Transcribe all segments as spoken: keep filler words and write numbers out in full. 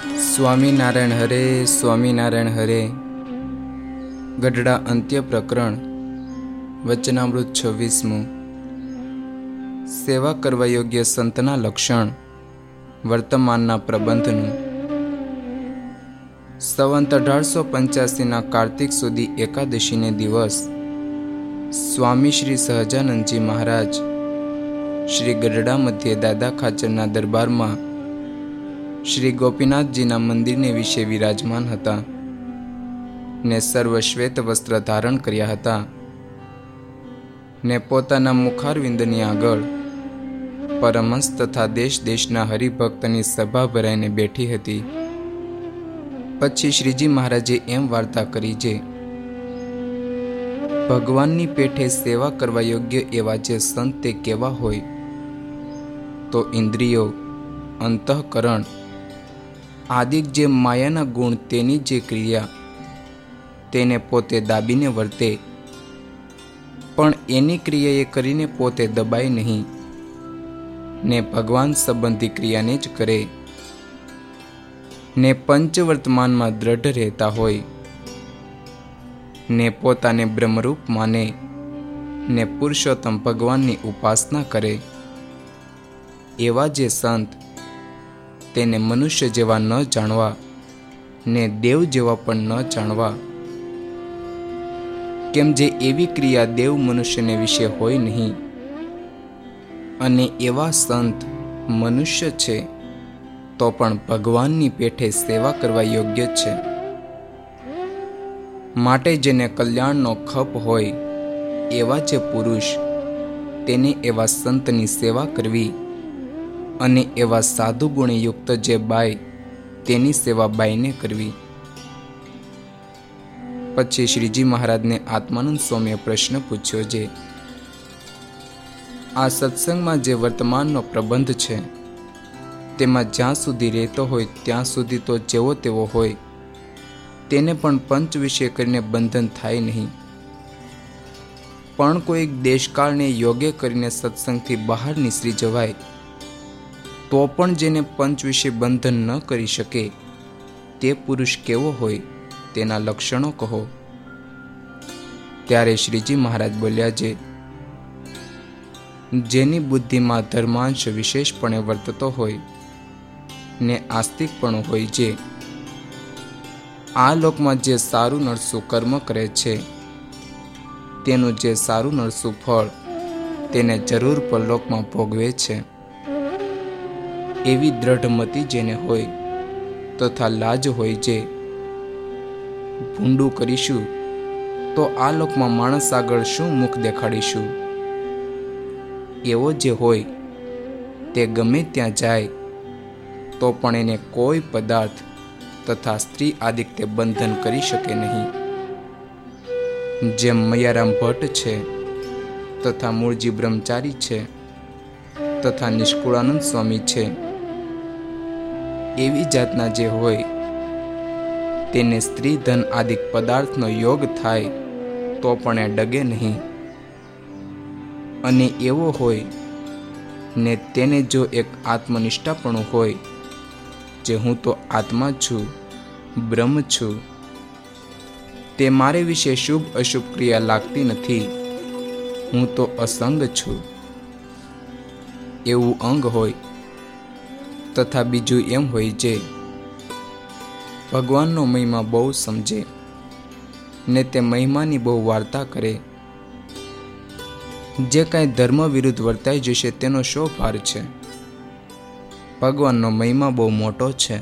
સ્વામિનારાયણ હરે સ્વામિનારાયણ હરે. ગઢડા અંત્ય પ્રકરણ વચનામૃત છવ્વીસમું. સેવા કરવા યોગ્ય સંતના લક્ષણ વર્તમાનના પ્રબંધનું. સંવંત અઢારસો પંચ્યાસીના કાર્તિક સુધી એકાદશીને દિવસ સ્વામી શ્રી સહજાનંદજી મહારાજ શ્રી ગઢડા મધ્યે દાદા ખાચરના દરબારમાં શ્રી ગોપીનાથજીના મંદિરને વિશે વિરાજમાન હતા ને સર્વ શ્વેત વસ્ત્ર ધારણ કર્યા હતા ને પોતાના મુખારવિંદની આગળ પરમહંસ તથા દેશ દેશના હરિભક્તની સભા ભરાઈને બેઠી હતી. પછી શ્રીજી મહારાજે એમ વાર્તા કરી જે ભગવાનની પેઠે સેવા કરવા યોગ્ય એવા જે સંત તે કેવા હોય તો ઇન્દ્રિયો, અંતઃકરણ આદિક જે માયાના ગુણ તેની જે ક્રિયા તેને પોતે દાબીને વર્તે, પણ એની ક્રિયા એ કરીને પોતે દબાય નહીં ને ભગવાન સંબંધી ક્રિયાને જ કરે ને પંચવર્તમાનમાં દ્રઢ રહેતા હોય ને પોતાને બ્રહ્મરૂપ માને ને પુરુષોત્તમ ભગવાનની ઉપાસના કરે, એવા જે સંત તેને મનુષ્ય જેવા ન જાણવા ને દેવ જેવા પણ ન જાણવા, કેમ જે એવી ક્રિયા દેવ મનુષ્યને વિશે હોય નહીં, અને એવા સંત મનુષ્ય છે તો પણ ભગવાનની પેઠે સેવા કરવા યોગ્ય છે. માટે જેને કલ્યાણનો ખપ હોય એવા જે પુરુષ તેને એવા સંતની સેવા કરવી, અને એવા સાધુ ગુણયુક્ત જે બાઈ તેની સેવા બાઈને કરવી. પછી શ્રીજી મહારાજને આત્માનંદ સ્વામીએ પ્રશ્ન પૂછ્યો જે આ સત્સંગમાં જે વર્તમાનનો પ્રબંધ છે તેમાં જ્યાં સુધી રહેતો હોય ત્યાં સુધી તો જેવો તેવો હોય, તેને પણ પંચ વિશે કરીને બંધન થાય નહીં, પણ કોઈક દેશકાળને યોગ્ય કરીને સત્સંગથી બહાર નીસરી જવાય તો પણ જેને પંચ વિશે બંધન ન કરી શકે તે પુરુષ કેવો હોય તેના લક્ષણો કહો. ત્યારે શ્રીજી મહારાજ બોલ્યા જે જેની બુદ્ધિમાં ધર્માંશ વિશેષપણે વર્તતો હોય ને આસ્તિકપણું હોય, જે આ લોકમાં જે સારું નરસું કર્મ કરે છે તેનું જે સારું નરસું ફળ તેને જરૂર પરલોકમાં ભોગવે છે, એવી દ્રઢમતી જેને હોય તથા લાજ હોય, જે ભૂંડું કરીશું તો આ લોકમાં માણસ આગળ શું મુખ દેખાડીશું, એવો જે હોય તે ગમે ત્યાં જાય તો પણ એને કોઈ પદાર્થ તથા સ્ત્રી આદિક તે બંધન કરી શકે નહીં. જેમ મયારામ ભટ્ટ છે તથા મૂળજી બ્રહ્મચારી છે તથા નિષ્કુળાનંદ સ્વામી છે, એવી જાતના જે હોય તેને સ્ત્રી ધન આદિક પદાર્થનો યોગ થાય તો પણ એ ડગે નહીં, અને એવો હોય ને તેને જો એક આત્મનિષ્ઠાપણું હોય જે હું તો આત્મા છું, બ્રહ્મ છું, તે મારે વિશે શુભ અશુભ ક્રિયા લાગતી નથી, હું તો અસંગ છું, એવું અંગ હોય. તથા બીજું એમ હોય જે ભગવાનનો મહિમા બહુ સમજે ને તે મહિમાની બહુ વાર્તા કરે, જે કાંઈ ધર્મ વિરુદ્ધ વર્તાઈ જશે તેનો શો ભાર છે, ભગવાનનો મહિમા બહુ મોટો છે.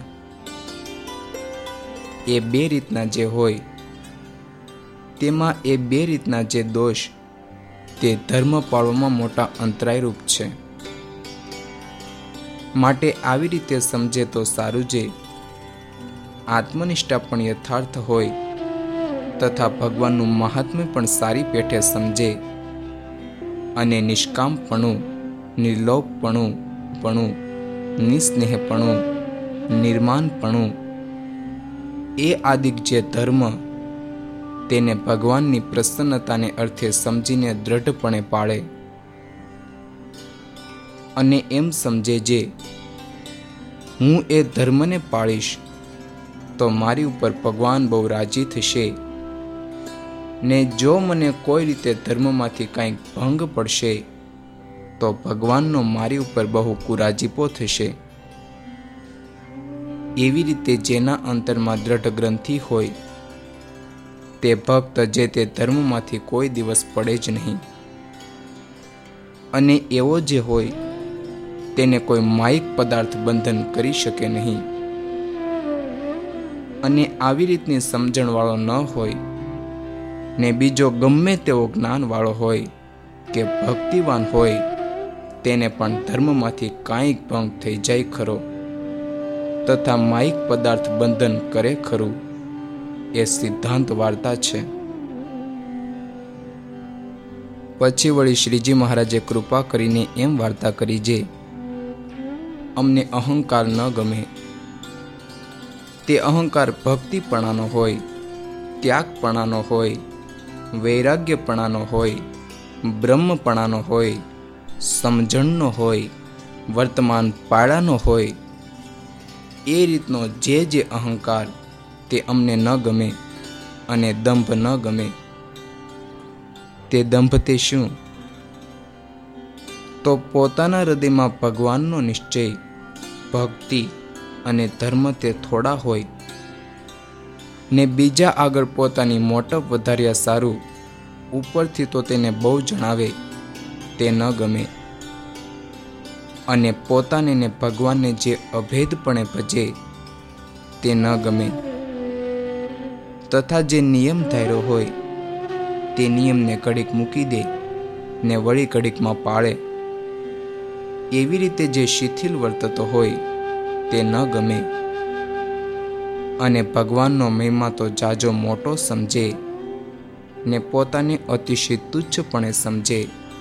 એ બે રીતના જે હોય તેમાં એ બે રીતના જે દોષ તે ધર્મ પાળવામાં મોટા અંતરાયરૂપ છે. માટે આવી રીતે સમજે તો સારું, જે આત્મનિષ્ઠા પણ યથાર્થ હોય તથા ભગવાનનું મહાત્મ્ય પણ સારી પેઠે સમજે, અને નિષ્કામપણું, નિર્લોભપણું પણું નિસ્નેહપણું, નિર્માનપણું એ આદિક જે ધર્મ તેને ભગવાનની પ્રસન્નતાને અર્થે સમજીને દ્રઢપણે પાળે, અને એમ સમજે જે હું એ ધર્મને પાળીશ તો મારી ઉપર ભગવાન બહુ રાજી થશે, ને જો મને કોઈ રીતે ધર્મમાંથી કંઈક ભંગ પડશે તો ભગવાનનો મારી ઉપર બહુ કુરાજીપો થશે. એવી રીતે જેના અંતરમાં દ્રઢ ગ્રંથિ હોય તે ભક્ત જે તે ધર્મમાંથી કોઈ દિવસ પડે જ નહીં. અને એવો જે હોય તેને કોઈ માયિક પદાર્થ બંધન કરી શકે નહીં. અને આવી રીતની સમજણવાળો ન હોય ને બીજો ગમે તેવો જ્ઞાનવાળો હોય કે ભક્તિવાન હોય તેને પણ ધર્મમાંથી કાંઈક ભંગ થઈ જાય ખરો, તથા માયિક પદાર્થ બંધન કરે ખરું, એ સિદ્ધાંત વાર્તા છે. પછી વળી શ્રીજી મહારાજે કૃપા કરીને એમ વાર્તા કરી જે અમને અહંકાર ન ગમે. તે અહંકાર ભક્તિપણાનો હોય, ત્યાગપણાનો હોય, વૈરાગ્યપણાનો હોય, બ્રહ્મપણાનો હોય, સમજણનો હોય, વર્તમાન પાળાનો હોય, એ રીતનો જે જે અહંકાર તે અમને ન ગમે. અને દંભ ન ગમે. તે દંભ તે શું? તો પોતાના હૃદયમાં ભગવાનનો નિશ્ચય, ભક્તિ અને ધર્મ તે થોડા હોય ને બીજા આગળ પોતાની મોટપ વધાર્યા સારું ઉપરથી તો તેને બહુ જણાવે તે ન ગમે. અને પોતાને ને ભગવાનને જે અભેદપણે ભજે તે ન ગમે. તથા જે નિયમ ધાર્યો હોય તે નિયમને ઘડીક મૂકી દે ને વળી ઘડીકમાં પાળે, એવી રીતે જે શિથિલ વર્તતો હોય તે ન ગમે. અને ભગવાનનો મહિમા તો જાજો મોટો સમજે ને પોતાને અતિશય તુચ્છપણે સમજે,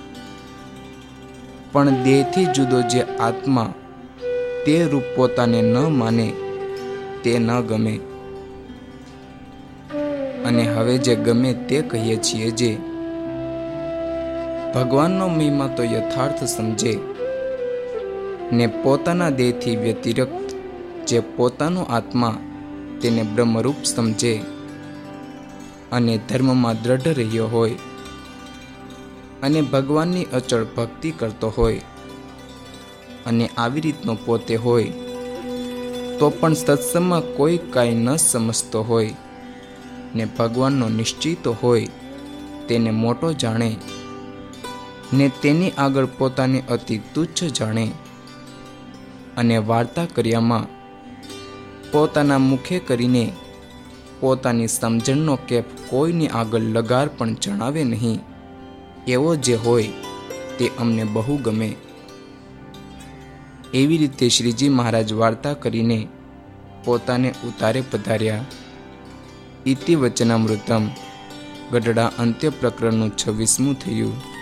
પણ દેહથી જુદો જે આત્મા તે રૂપ પોતાને ન માને તે ન ગમે. અને હવે જે ગમે તે કહીએ છીએ જે ભગવાનનો મહિમા તો યથાર્થ સમજે ને પોતાના દેહથી વ્યતિરિક્ત જે પોતાનો આત્મા તેને બ્રહ્મરૂપ સમજે અને ધર્મમાં દ્રઢ રહ્યો હોય અને ભગવાનની અચળ ભક્તિ કરતો હોય અને આવી રીતનો પોતે હોય તો પણ સત્સંગમાં કોઈ કાંઈ ન સમજતો હોય ને ભગવાનનો નિશ્ચિત હોય તેને મોટો જાણે ને તેની આગળ પોતાને અતિ તુચ્છ જાણે અને વાર્તા કર્યામાં પોતાના મુખે કરીને પોતાની સમજણનો કેપ કોઈની આગળ લગાર પણ જણાવે નહીં, એવો જે હોય તે અમને બહુ ગમે. એવી રીતે શ્રીજી મહારાજ વાર્તા કરીને પોતાને ઉતારે પધાર્યા. ઇતિ વચનામૃતમ ગઢડા અંત્ય પ્રકરણનું છવ્વીસમું થયું.